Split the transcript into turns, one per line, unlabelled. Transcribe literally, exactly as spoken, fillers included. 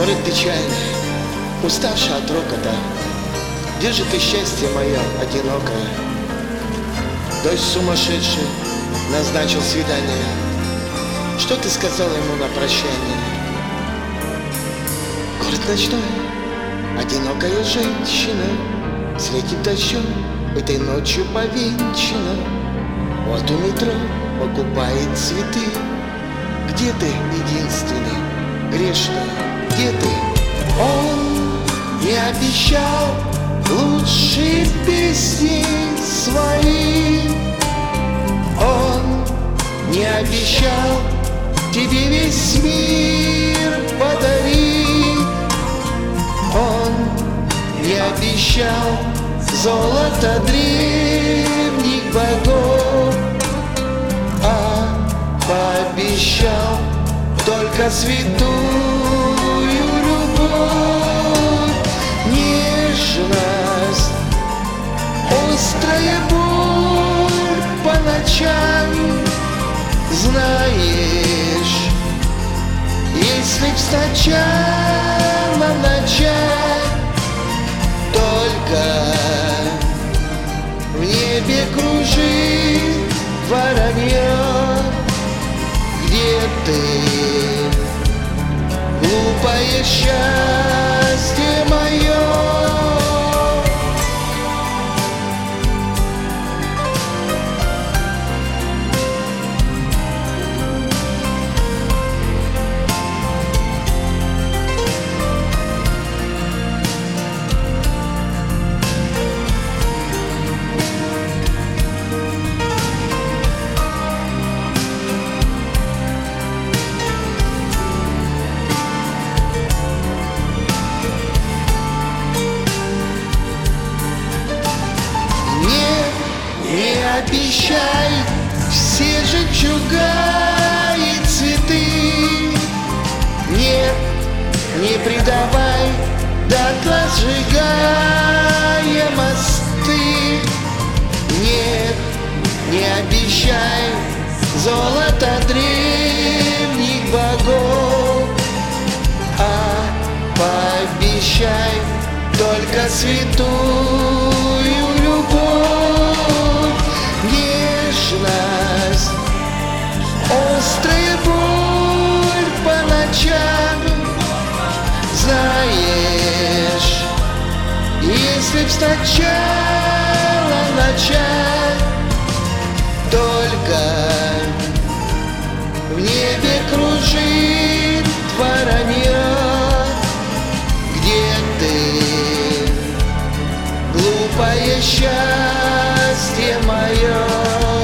Город печальный, уставший от рокота, держит и счастье мое одинокое. Дождь сумасшедший назначил свидание. Что ты сказал ему на прощание? Город ночной, одинокая женщина светит дождем, этой ночью повенчана. Вот у метро покупает цветы. Где ты, единственный, грешный, где ты? Он не обещал лучшие песни свои. Он не обещал тебе весь мир подарить. Он не обещал золото древних богов, а пообещал только святую любовь, нежность, острая боль по ночам. Знаешь, если б сначала начать, только в небе кружит воронье. Где ты, глупое счастье мое? Обещай все жемчуга и цветы. Нет, не предавай, дотла сжигая мосты. Нет, не обещай золото древних богов, а пообещай только святую любовь. Нежность, острая боль по ночам. Знаешь, если б сначала начать, только в небе кружит воронье. Где ты, глупое счастье мое?